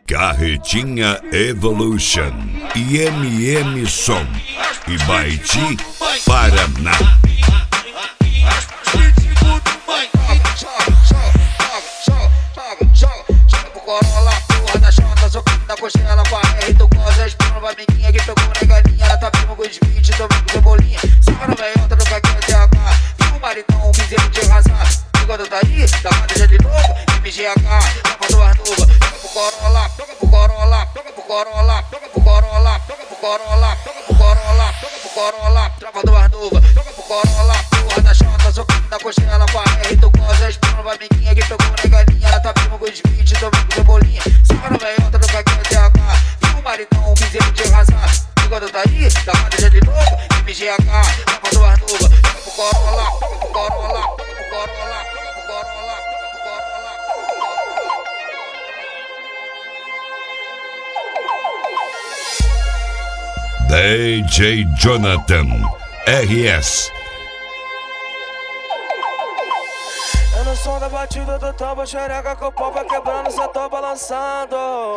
Carretinha Evolution, IMM Som e Baiti, Paraná. Joga pro Corolla, porra da chota, socando na costela com a R, tu goza, espuma pra amiguinha que pegou negalinha, ela tá prima com os 20, também com cebolinha. Soca na veiota do caquinho TH, e o maritão, um piseiro de razar. E quando tá aí, dá uma deixa de novo, MGH, capa do Arnuba. Joga pro Corolla, joga pro Corolla, joga pro Corolla, joga pro Corolla, joga pro Corolla, joga pro Corolla, joga pro Corolla, tropa do Arnuba. Joga pro Corolla, porra da chota, socando na costela com a R, tu goza, espuma pra amiguinha que pegou negalinha, ela tá prima com os 20, também com cebolinha. Soca na veiota do caquinho TH, e o maritão, um piseiro de razar. E quando tá aí, dá uma deixa de novo, MGH, capa do Arnuba. Joga pro Corolla, joga pro Corolla, joga pro Corolla, joga pro Corolla, joga pro Corolla. DJ Jonathan RS. Eu no som da batida do tambo, xereca com o pau vai quebrando, só tô balançando.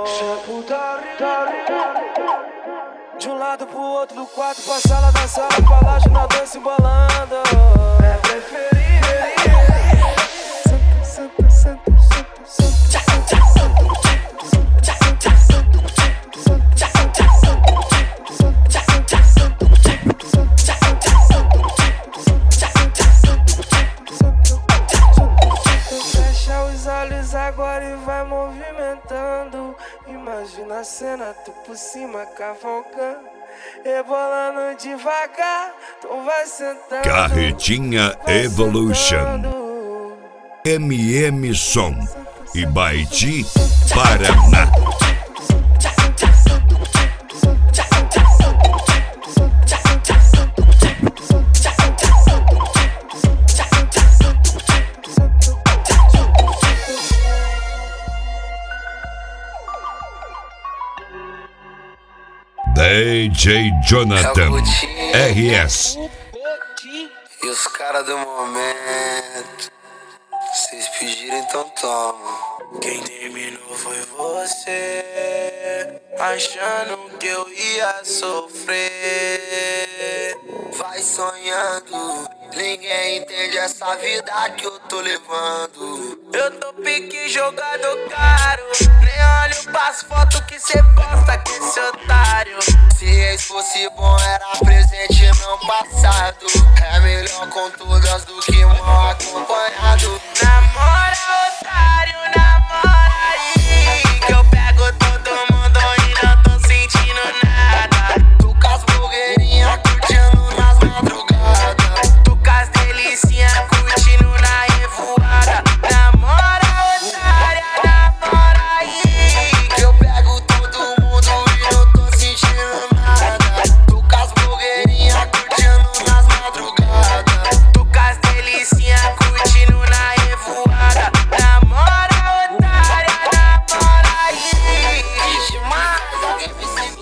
De um lado pro outro, do quarto pra sala, da sala pra laje, na dança embolando. É preferir. Senta, senta, senta, senta, senta, fecha os olhos agora e vai movimentando. Imagina a cena, tu por cima cavalcando, rebolando devagar, tu vai sentando. Carretinha Evolution, MM Som e Baiti, Paraná. DJ Jonathan RS. E os caras do momento, vocês pediram, então toma. Quem terminou foi você, achando que eu ia sofrer. Vai sonhando, ninguém entende essa vida que eu tô levando. Eu tô pique jogado caro, nem olho pras fotos que cê posta com esse otário. Se ex fosse bom era presente não passado. É melhor com todas do que mal acompanhado. Namora otário, namora aí, que eu pego todo mundo e não tô sentindo nada. Tô com as blogueirinhas curtindo nas madrugadas, tô com as delicinhas curtindo na revoada. Namora otária, namora aí, que eu pego todo mundo e não tô sentindo nada. Tô com as blogueirinhas curtindo nas madrugadas, tô com as delicinhas curtindo na revoada. Namora otária, namora aí. Que demais, alguém me segue.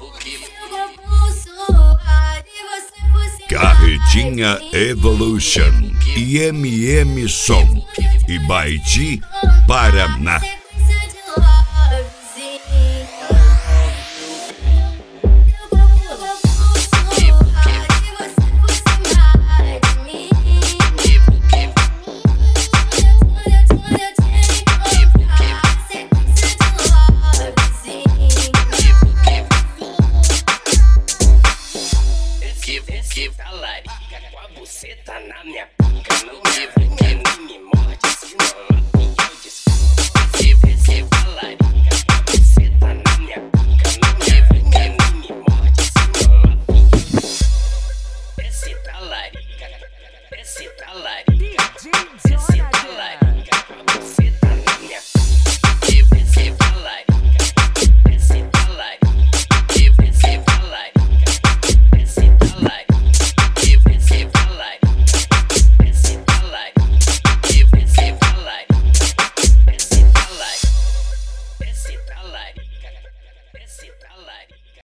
Carretinha Evolution, IMM Som e Baiti, Paraná. Que talarica com a buceta na minha pica. Não me brinque, nem me morde, senão a minha eu desculpa. Que talarica com a buceta na minha pica. Não me brinque, nem me morde, senão a minha. Esse talarica, esse talarica, esse